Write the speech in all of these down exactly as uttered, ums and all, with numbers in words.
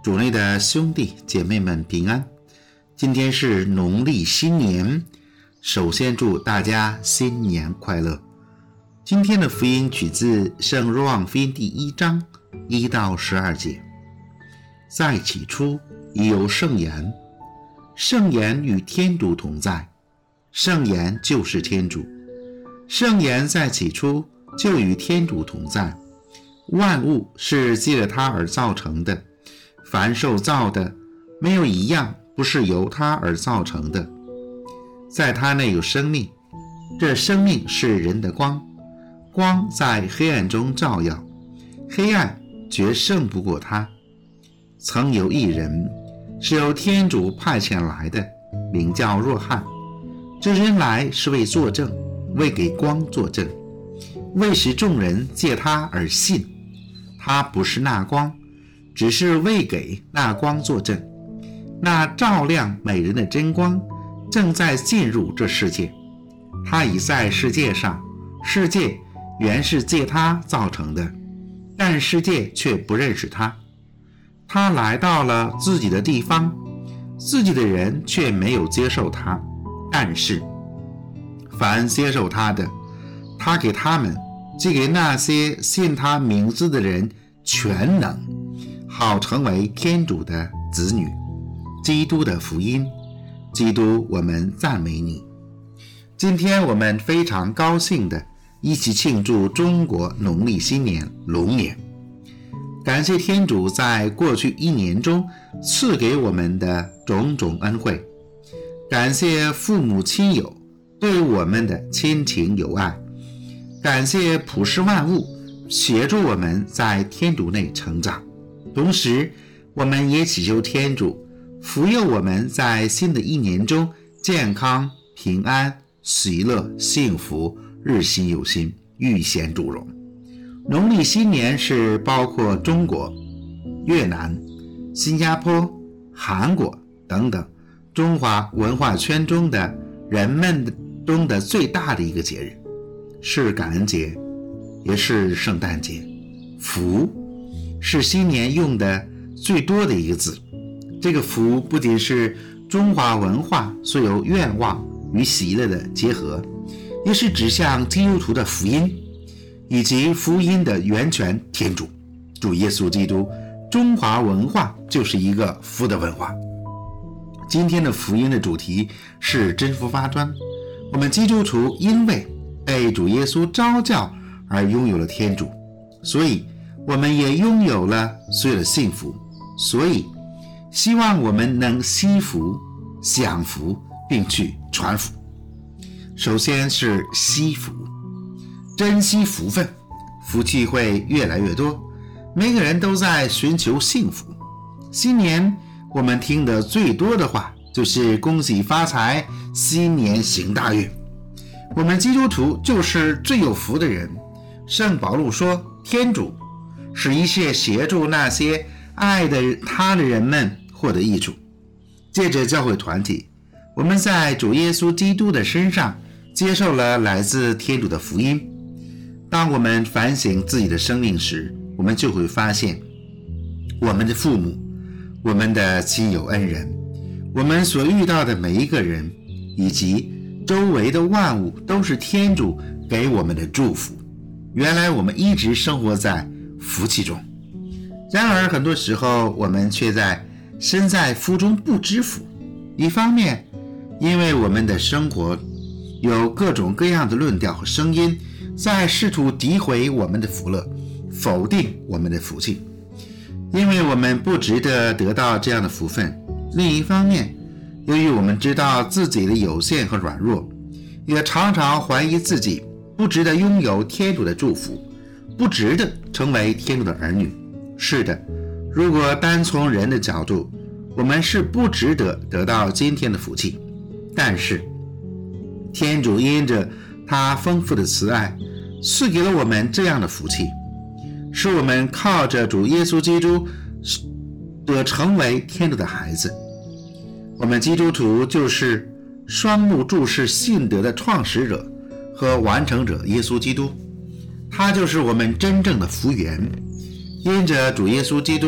主内的兄弟姐妹们平安。今天是农历新年，首先祝大家新年快乐。今天的福音取自圣若望福音第一章一到十二节。在起初已有圣言，圣言与天主同在，圣言就是天主。圣言在起初就与天主同在，万物是借着他而造成的，凡受造的没有一样不是由他而造成的。在他内有生命，这生命是人的光，光在黑暗中照耀，黑暗绝胜不过他。曾有一人是由天主派遣来的，名叫若翰。这人来是为作证，为给光作证，为使众人借他而信。他不是那光，只是为给那光作证。那照亮美人的真光正在进入这世界，他已在世界上，世界原是借他造成的，但世界却不认识他。他来到了自己的地方，自己的人却没有接受他，但是凡接受他的，他给他们，即给那些信他名字的人全能，好成为天主的子女。基督的福音。基督，我们赞美你。今天我们非常高兴的一起庆祝中国农历新年龙年，感谢天主在过去一年中赐给我们的种种恩惠，感谢父母亲友对我们的亲情友爱，感谢普世万物协助我们在天主内成长。同时我们也祈求天主福佑我们在新的一年中健康、平安、喜乐、幸福，日新有新，愈显主荣。农历新年是包括中国、越南、新加坡、韩国等等中华文化圈中的人们中的最大的一个节日，是感恩节，也是圣诞节。福是新年用的最多的一个字，这个福不仅是中华文化所有愿望与喜乐的结合，也是指向基督徒的福音，以及福音的源泉天主主耶稣基督。中华文化就是一个福的文化。今天的福音的主题是真福发端。我们基督徒因为被主耶稣召叫而拥有了天主，所以我们也拥有了所有的幸福，所以希望我们能惜福、享福，并去传福。首先是惜福，珍惜福分，福气会越来越多。每个人都在寻求幸福。新年我们听得最多的话就是恭喜发财，新年行大运。我们基督徒就是最有福的人。圣保禄说，天主使一切协助那些爱的他的人们获得益处。借着教会团体，我们在主耶稣基督的身上接受了来自天主的福音。当我们反省自己的生命时，我们就会发现，我们的父母、我们的亲友恩人、我们所遇到的每一个人，以及周围的万物，都是天主给我们的祝福。原来我们一直生活在福气中，然而很多时候我们却在身在福中不知福。一方面，因为我们的生活有各种各样的论调和声音在试图诋毁我们的福乐，否定我们的福气，因为我们不值得得到这样的福分。另一方面，由于我们知道自己的有限和软弱，也常常怀疑自己不值得拥有天主的祝福，不值得成为天主的儿女。是的，如果单从人的角度，我们是不值得得到今天的福气。但是天主因着他丰富的慈爱，赐给了我们这样的福气，使我们靠着主耶稣基督得成为天主的孩子。我们基督徒就是双目注视信德的创始者和完成者耶稣基督，他就是我们真正的福源。因着主耶稣基督，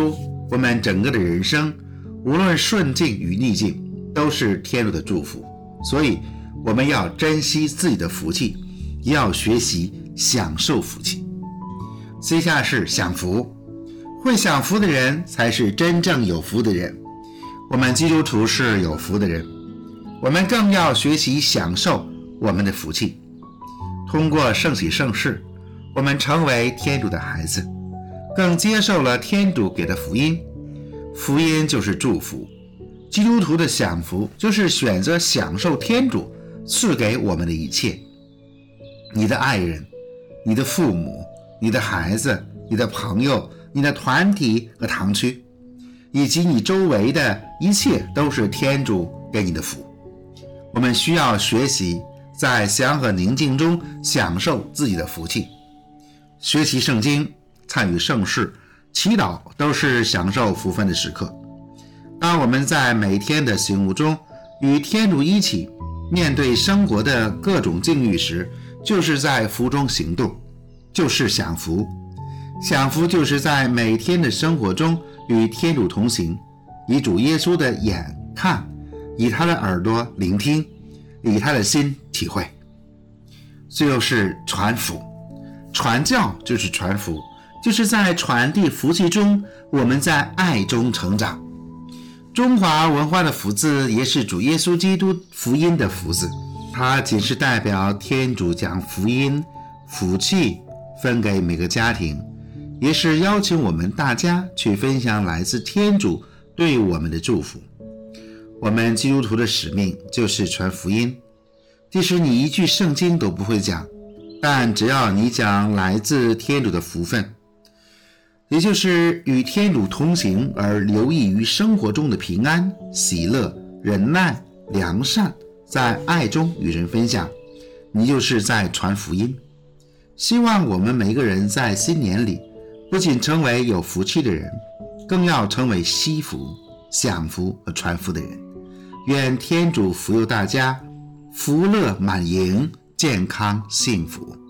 我们整个的人生，无论顺境与逆境，都是天主的祝福。所以我们要珍惜自己的福气，也要学习享受福气。接下来是享福，会享福的人才是真正有福的人。我们基督徒是有福的人，我们更要学习享受我们的福气。通过圣喜圣事，我们成为天主的孩子，更接受了天主给的福音。福音就是祝福，基督徒的享福就是选择享受天主赐给我们的一切。你的爱人，你的父母，你的孩子，你的朋友，你的团体和堂区，以及你周围的一切，都是天主给你的福。我们需要学习在祥和宁静中享受自己的福气。学习圣经，参与圣事，祈祷，都是享受福分的时刻。当我们在每天的行务中与天主一起面对生活的各种境遇时，就是在福中行动，就是享福。享福就是在每天的生活中与天主同行，以主耶稣的眼看，以他的耳朵聆听，以他的心体会。最后是传福，传教就是传福，就是在传递福气中，我们在爱中成长。中华文化的福字也是主耶稣基督福音的福字，它仅是代表天主将福音福气分给每个家庭，也是邀请我们大家去分享来自天主对我们的祝福。我们基督徒的使命就是传福音，即使你一句圣经都不会讲，但只要你讲来自天主的福分，也就是与天主同行而留意于生活中的平安、喜乐、忍耐、良善，在爱中与人分享，你就是在传福音。希望我们每个人在新年里不仅成为有福气的人，更要成为惜福、享福和传福的人。愿天主福佑大家，福乐满盈，健康幸福。